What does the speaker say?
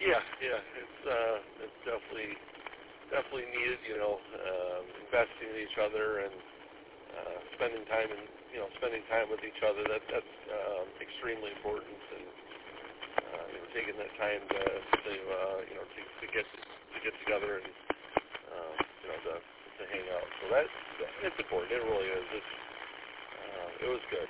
Yeah. It's definitely needed. Investing in each other and spending time with each other. That's extremely important. And taking that time to get together and to hang out. So it's important. It really is. It was good.